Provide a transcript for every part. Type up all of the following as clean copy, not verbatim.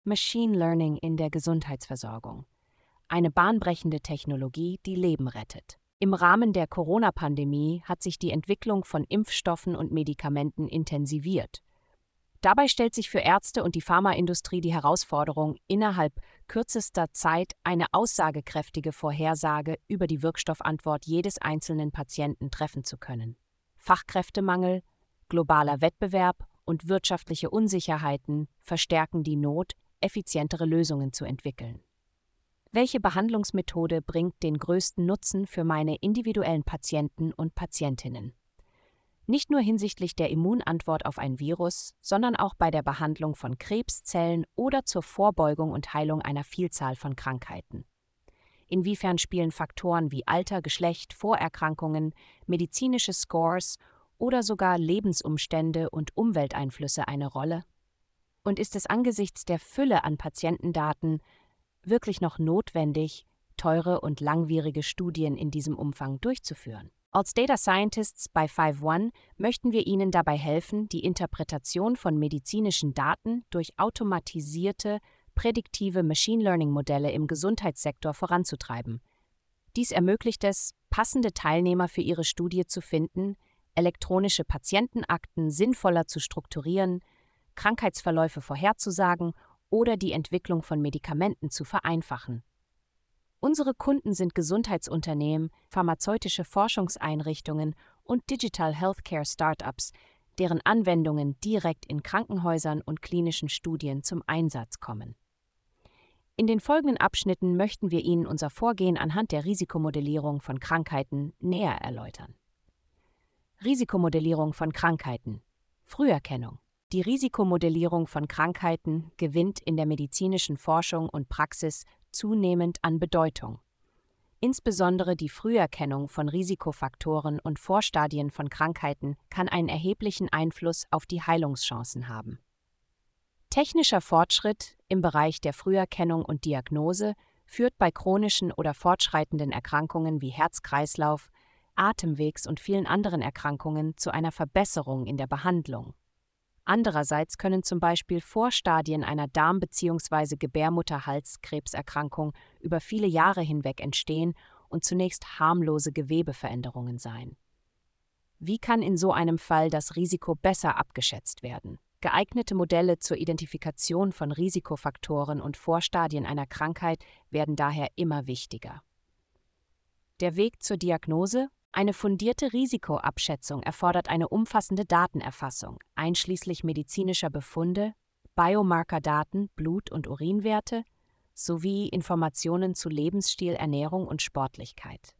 Machine Learning in der Gesundheitsversorgung. Eine bahnbrechende Technologie, die Leben rettet. Im Rahmen der Corona-Pandemie hat sich die Entwicklung von Impfstoffen und Medikamenten intensiviert. Dabei stellt sich für Ärzte und die Pharmaindustrie die Herausforderung, innerhalb kürzester Zeit eine aussagekräftige Vorhersage über die Wirkstoffantwort jedes einzelnen Patienten treffen zu können. Fachkräftemangel, globaler Wettbewerb und wirtschaftliche Unsicherheiten verstärken die Not, effizientere Lösungen zu entwickeln. Welche Behandlungsmethode bringt den größten Nutzen für meine individuellen Patienten und Patientinnen? Nicht nur hinsichtlich der Immunantwort auf ein Virus, sondern auch bei der Behandlung von Krebszellen oder zur Vorbeugung und Heilung einer Vielzahl von Krankheiten. Inwiefern spielen Faktoren wie Alter, Geschlecht, Vorerkrankungen, medizinische Scores oder sogar Lebensumstände und Umwelteinflüsse eine Rolle? Und ist es angesichts der Fülle an Patientendaten wirklich noch notwendig, teure und langwierige Studien in diesem Umfang durchzuführen? Als Data Scientists bei 5one möchten wir Ihnen dabei helfen, die Interpretation von medizinischen Daten durch automatisierte, prädiktive Machine Learning-Modelle im Gesundheitssektor voranzutreiben. Dies ermöglicht es, passende Teilnehmer für Ihre Studie zu finden, elektronische Patientenakten sinnvoller zu strukturieren, Krankheitsverläufe vorherzusagen oder die Entwicklung von Medikamenten zu vereinfachen. Unsere Kunden sind Gesundheitsunternehmen, pharmazeutische Forschungseinrichtungen und Digital Healthcare Startups, deren Anwendungen direkt in Krankenhäusern und klinischen Studien zum Einsatz kommen. In den folgenden Abschnitten möchten wir Ihnen unser Vorgehen anhand der Risikomodellierung von Krankheiten näher erläutern. Risikomodellierung von Krankheiten. Früherkennung. Die Risikomodellierung von Krankheiten gewinnt in der medizinischen Forschung und Praxis zunehmend an Bedeutung. Insbesondere die Früherkennung von Risikofaktoren und Vorstadien von Krankheiten kann einen erheblichen Einfluss auf die Heilungschancen haben. Technischer Fortschritt im Bereich der Früherkennung und Diagnose führt bei chronischen oder fortschreitenden Erkrankungen wie Herz-Kreislauf, Atemwegs- und vielen anderen Erkrankungen zu einer Verbesserung in der Behandlung. Andererseits können zum Beispiel Vorstadien einer Darm- bzw. Gebärmutterhalskrebserkrankung über viele Jahre hinweg entstehen und zunächst harmlose Gewebeveränderungen sein. Wie kann in so einem Fall das Risiko besser abgeschätzt werden? Geeignete Modelle zur Identifikation von Risikofaktoren und Vorstadien einer Krankheit werden daher immer wichtiger. Der Weg zur Diagnose? Eine fundierte Risikoabschätzung erfordert eine umfassende Datenerfassung, einschließlich medizinischer Befunde, Biomarkerdaten, Blut- und Urinwerte sowie Informationen zu Lebensstil, Ernährung und Sportlichkeit.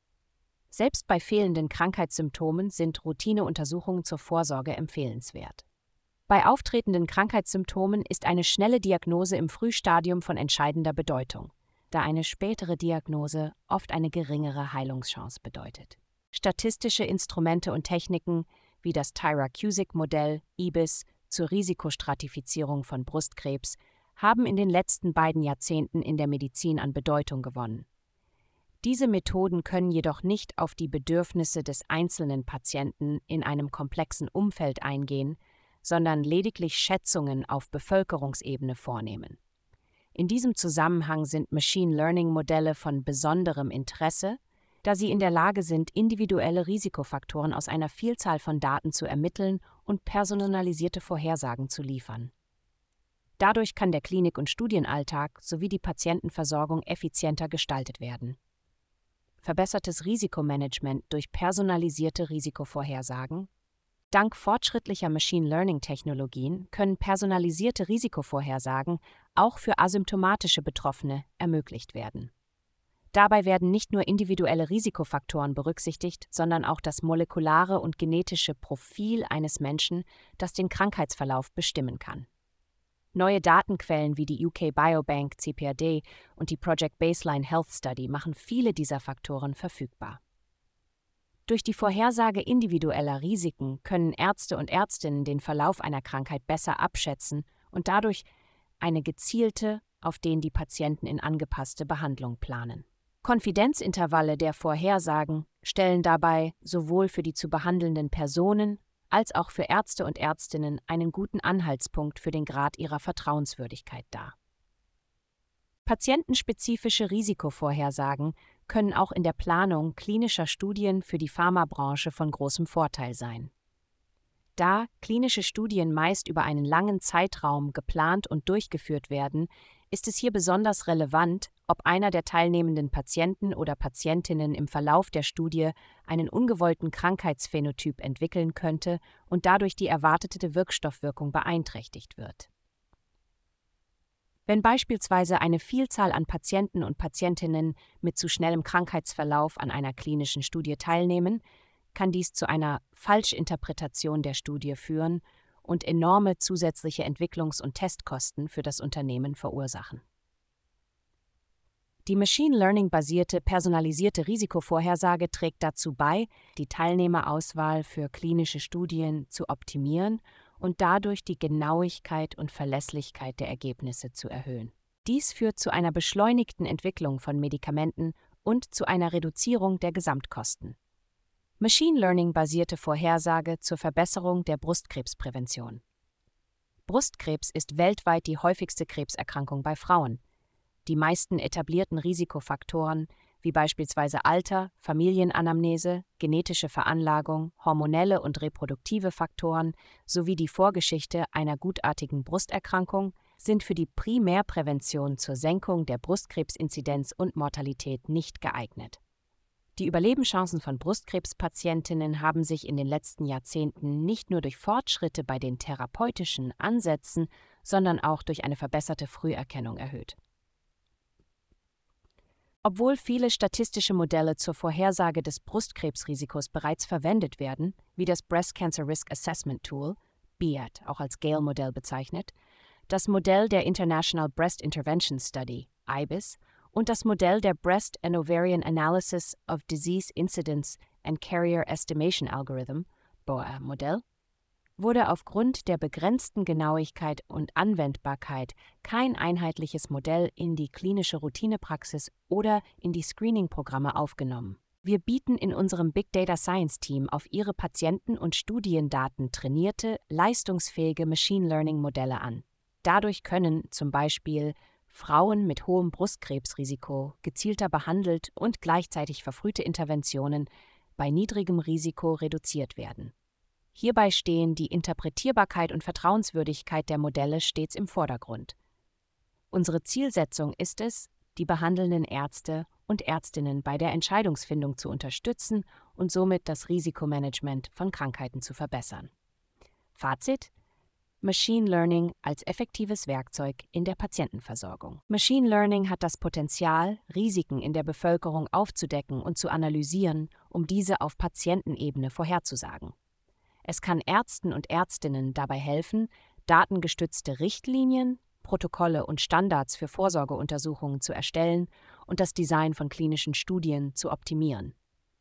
Selbst bei fehlenden Krankheitssymptomen sind Routineuntersuchungen zur Vorsorge empfehlenswert. Bei auftretenden Krankheitssymptomen ist eine schnelle Diagnose im Frühstadium von entscheidender Bedeutung, da eine spätere Diagnose oft eine geringere Heilungschance bedeutet. Statistische Instrumente und Techniken wie das Tyrer-Cuzick-Modell (IBIS) zur Risikostratifizierung von Brustkrebs haben in den letzten beiden Jahrzehnten in der Medizin an Bedeutung gewonnen. Diese Methoden können jedoch nicht auf die Bedürfnisse des einzelnen Patienten in einem komplexen Umfeld eingehen, sondern lediglich Schätzungen auf Bevölkerungsebene vornehmen. In diesem Zusammenhang sind Machine Learning-Modelle von besonderem Interesse, da sie in der Lage sind, individuelle Risikofaktoren aus einer Vielzahl von Daten zu ermitteln und personalisierte Vorhersagen zu liefern. Dadurch kann der Klinik- und Studienalltag sowie die Patientenversorgung effizienter gestaltet werden. Verbessertes Risikomanagement durch personalisierte Risikovorhersagen. Dank fortschrittlicher Machine Learning-Technologien können personalisierte Risikovorhersagen auch für asymptomatische Betroffene ermöglicht werden. Dabei werden nicht nur individuelle Risikofaktoren berücksichtigt, sondern auch das molekulare und genetische Profil eines Menschen, das den Krankheitsverlauf bestimmen kann. Neue Datenquellen wie die UK Biobank CPRD und die Project Baseline Health Study machen viele dieser Faktoren verfügbar. Durch die Vorhersage individueller Risiken können Ärzte und Ärztinnen den Verlauf einer Krankheit besser abschätzen und dadurch eine gezielte, auf den die Patienten in angepasste Behandlung planen. Konfidenzintervalle der Vorhersagen stellen dabei sowohl für die zu behandelnden Personen als auch für Ärzte und Ärztinnen einen guten Anhaltspunkt für den Grad ihrer Vertrauenswürdigkeit dar. Patientenspezifische Risikovorhersagen können auch in der Planung klinischer Studien für die Pharmabranche von großem Vorteil sein. Da klinische Studien meist über einen langen Zeitraum geplant und durchgeführt werden, ist es hier besonders relevant, ob einer der teilnehmenden Patienten oder Patientinnen im Verlauf der Studie einen ungewollten Krankheitsphänotyp entwickeln könnte und dadurch die erwartete Wirkstoffwirkung beeinträchtigt wird. Wenn beispielsweise eine Vielzahl an Patienten und Patientinnen mit zu schnellem Krankheitsverlauf an einer klinischen Studie teilnehmen, kann dies zu einer Falschinterpretation der Studie führen und enorme zusätzliche Entwicklungs- und Testkosten für das Unternehmen verursachen. Die Machine Learning-basierte personalisierte Risikovorhersage trägt dazu bei, die Teilnehmerauswahl für klinische Studien zu optimieren und dadurch die Genauigkeit und Verlässlichkeit der Ergebnisse zu erhöhen. Dies führt zu einer beschleunigten Entwicklung von Medikamenten und zu einer Reduzierung der Gesamtkosten. Machine Learning-basierte Vorhersage zur Verbesserung der Brustkrebsprävention. Brustkrebs ist weltweit die häufigste Krebserkrankung bei Frauen. Die meisten etablierten Risikofaktoren, wie beispielsweise Alter, Familienanamnese, genetische Veranlagung, hormonelle und reproduktive Faktoren sowie die Vorgeschichte einer gutartigen Brusterkrankung, sind für die Primärprävention zur Senkung der Brustkrebsinzidenz und Mortalität nicht geeignet. Die Überlebenschancen von Brustkrebspatientinnen haben sich in den letzten Jahrzehnten nicht nur durch Fortschritte bei den therapeutischen Ansätzen, sondern auch durch eine verbesserte Früherkennung erhöht. Obwohl viele statistische Modelle zur Vorhersage des Brustkrebsrisikos bereits verwendet werden, wie das Breast Cancer Risk Assessment Tool, BIAT, auch als Gale-Modell bezeichnet, das Modell der International Breast Intervention Study, IBIS, und das Modell der Breast and Ovarian Analysis of Disease Incidence and Carrier Estimation Algorithm, BOA-Modell, wurde aufgrund der begrenzten Genauigkeit und Anwendbarkeit kein einheitliches Modell in die klinische Routinepraxis oder in die Screening-Programme aufgenommen. Wir bieten in unserem Big Data Science Team auf Ihre Patienten- und Studiendaten trainierte, leistungsfähige Machine Learning-Modelle an. Dadurch können zum Beispiel Frauen mit hohem Brustkrebsrisiko gezielter behandelt und gleichzeitig verfrühte Interventionen bei niedrigem Risiko reduziert werden. Hierbei stehen die Interpretierbarkeit und Vertrauenswürdigkeit der Modelle stets im Vordergrund. Unsere Zielsetzung ist es, die behandelnden Ärzte und Ärztinnen bei der Entscheidungsfindung zu unterstützen und somit das Risikomanagement von Krankheiten zu verbessern. Fazit: Machine Learning als effektives Werkzeug in der Patientenversorgung. Machine Learning hat das Potenzial, Risiken in der Bevölkerung aufzudecken und zu analysieren, um diese auf Patientenebene vorherzusagen. Es kann Ärzten und Ärztinnen dabei helfen, datengestützte Richtlinien, Protokolle und Standards für Vorsorgeuntersuchungen zu erstellen und das Design von klinischen Studien zu optimieren.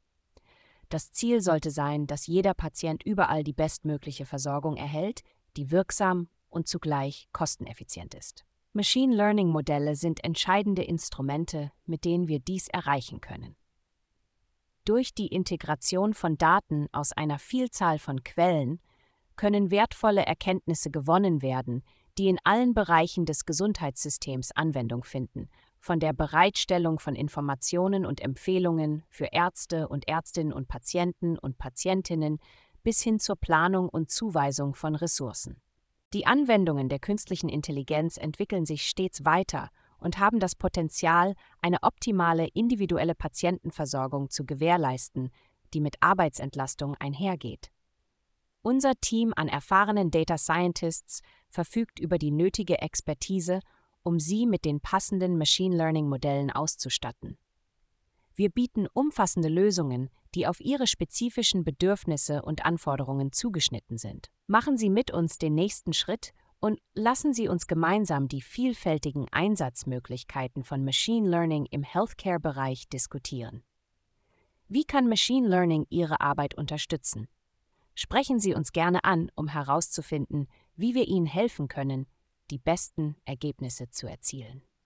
Das Ziel sollte sein, dass jeder Patient überall die bestmögliche Versorgung erhält, die wirksam und zugleich kosteneffizient ist. Machine Learning-Modelle sind entscheidende Instrumente, mit denen wir dies erreichen können. Durch die Integration von Daten aus einer Vielzahl von Quellen können wertvolle Erkenntnisse gewonnen werden, die in allen Bereichen des Gesundheitssystems Anwendung finden, von der Bereitstellung von Informationen und Empfehlungen für Ärzte und Ärztinnen und Patientinnen bis hin zur Planung und Zuweisung von Ressourcen. Die Anwendungen der künstlichen Intelligenz entwickeln sich stets weiter und haben das Potenzial, eine optimale individuelle Patientenversorgung zu gewährleisten, die mit Arbeitsentlastung einhergeht. Unser Team an erfahrenen Data Scientists verfügt über die nötige Expertise, um Sie mit den passenden Machine Learning-Modellen auszustatten. Wir bieten umfassende Lösungen, die auf Ihre spezifischen Bedürfnisse und Anforderungen zugeschnitten sind. Machen Sie mit uns den nächsten Schritt und lassen Sie uns gemeinsam die vielfältigen Einsatzmöglichkeiten von Machine Learning im Healthcare-Bereich diskutieren. Wie kann Machine Learning Ihre Arbeit unterstützen? Sprechen Sie uns gerne an, um herauszufinden, wie wir Ihnen helfen können, die besten Ergebnisse zu erzielen.